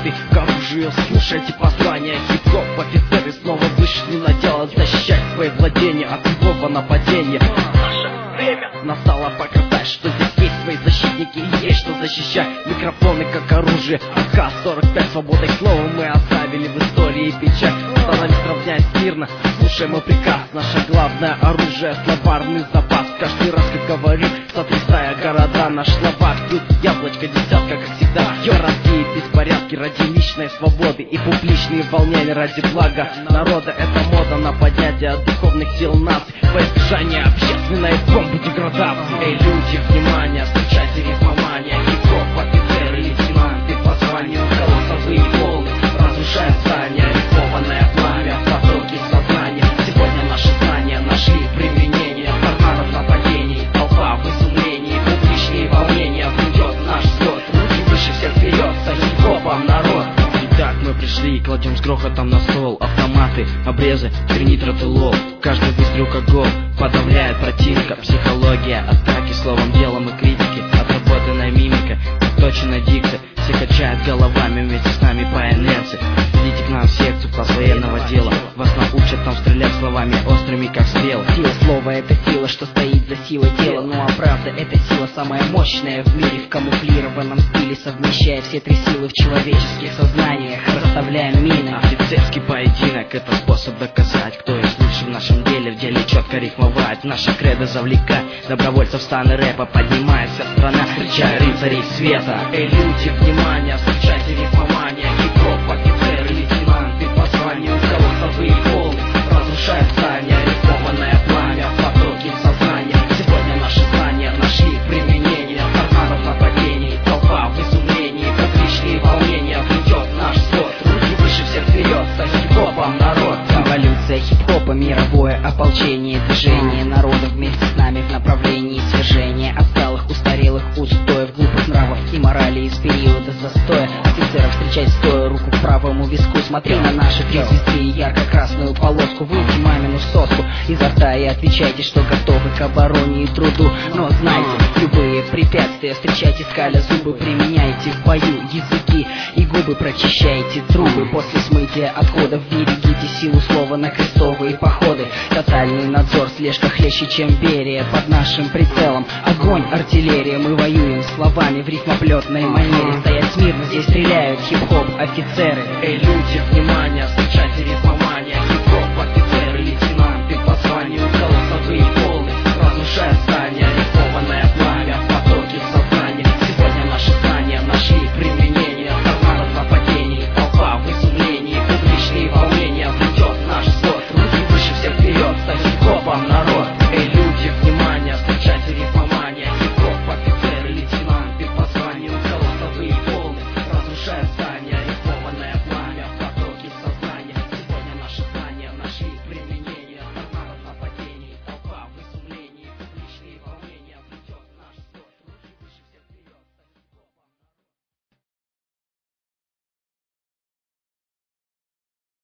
автоматы к оружию. Слушайте послания, хип-хоп офицеры снова вышли на дело защищать свои владения от любого нападения. Наше время настало показать, что здесь есть свои защитники и есть что защищать. Микрофоны как оружие, АК-45, свободой слова мы оставили в истории печать. Остановись, равняясь мирно, слушай мой приказ. Наше главное оружие — словарный запас. Каждый раз, как говорю, сотрясая города, наш словарь тут яблочко, десятка, как всегда. Городские беспорядки ради личной свободы и публичные волнения ради блага народа. Это мода на поднятие духовных сил наций во избежание общественной бомбы деградации. Эй, люди, внимание, встречайте рифмомания. Хип-хоп, офицеры, лейтенанты по званию, голосовые волны разрушают здания, рифмованное пламя, потоки сознания. Сегодня наши знания нашли применение. Торнадо нападений, толпа в изумлении, публичные волнения грядет наш взлет. Руки выше всех вперед, за хип-хопом народ. Итак, мы пришли и кладем с грохотом на стол автоматы, обрезы, тринитротилол. Каждый выстрел как гол подавляет противника. Психология атаки, словом, делом и критики. Отработанная мимика, точная дикция. Все качают головами вместе с нами по инерции. Идите к нам в секцию класс военного дела. Вас научат там стрелять словами острыми, как стрелы. Сила слова — это сила, что стоит за силой тела. Ну а правда — это сила самая мощная в мире. В камуфлированном стиле совмещая все три силы в человеческих сознаниях, расставляем мины. Офицерский поединок — это способ доказать, кто есть лучше в нашем деле. В деле четко рифмовать, наша кредо завлекать добровольцев в станы рэпа. Поднимается страна, встречая рыцарей света. Эй, люди, внимание, встречайте рифмомания. Хип-хоп, офицеры, лейтенанты по званию, голосовые волны разрушают здания, рифмованное пламя, потоки сознания. Сегодня наши знания нашли применение. Торнадо нападений, толпа в изумлении, публичные волнения грядет наш взлет. Руки выше всех вперед, за хип-хопом народ. Эволюция хип-хопа, мировое ополчение, движение народа вместе с нами в направлении свержения отсталых, устарелых устоев, глупых нравов и морали из периода застоя. Офицеров встречать стоя, руку к правому виску. Смотри на наши три звезды и ярко-красную полоску. Выйти мамину соску изо рта и отвечайте, что готовы к обороне и труду. Но знайте, любые препятствия встречайте, скаля зубы, применяйте в бою языки и губы, прочищайте трубы. После смытия отходов берегите силу слова на крестовые походы. Тотальный надзор, слежка хлеще, чем Берия. Под нашим прицелом огонь, артиллерия. Мы воюем словами в рифмоплетной манере. Стоять смирно, здесь стреляют хип-хоп офицеры. Эй, люди, внимание, встречайте рифмомания. Хип-хоп, офицеры, лейтенанты по званию, голосовые волны разрушают здания.